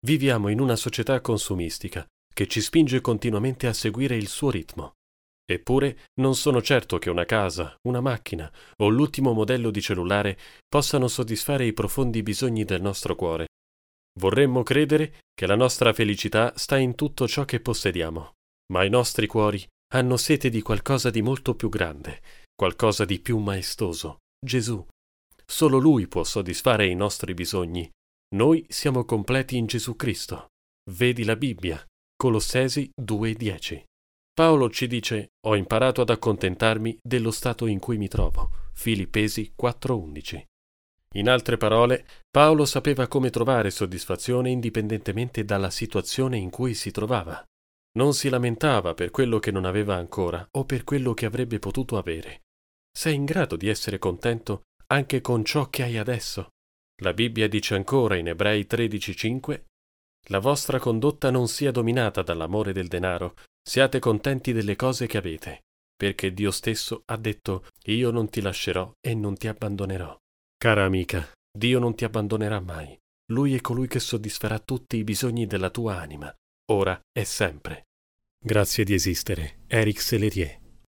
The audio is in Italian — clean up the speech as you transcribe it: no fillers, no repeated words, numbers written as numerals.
Viviamo in una società consumistica che ci spinge continuamente a seguire il suo ritmo. Eppure non sono certo che una casa, una macchina o l'ultimo modello di cellulare possano soddisfare i profondi bisogni del nostro cuore. Vorremmo credere che la nostra felicità sta in tutto ciò che possediamo, ma i nostri cuori hanno sete di qualcosa di molto più grande, qualcosa di più maestoso, Gesù. Solo Lui può soddisfare i nostri bisogni. Noi siamo completi in Gesù Cristo. Vedi la Bibbia, Colossesi 2,10. Paolo ci dice: ho imparato ad accontentarmi dello stato in cui mi trovo. Filippesi 4,11. In altre parole, Paolo sapeva come trovare soddisfazione indipendentemente dalla situazione in cui si trovava. Non si lamentava per quello che non aveva ancora o per quello che avrebbe potuto avere. Sei in grado di essere contento anche con ciò che hai adesso? La Bibbia dice ancora in Ebrei 13,5: la vostra condotta non sia dominata dall'amore del denaro, siate contenti delle cose che avete, perché Dio stesso ha detto: io non ti lascerò e non ti abbandonerò. Cara amica, Dio non ti abbandonerà mai. Lui è colui che soddisferà tutti i bisogni della tua anima, ora e sempre. Grazie di esistere, Eric Sellerier.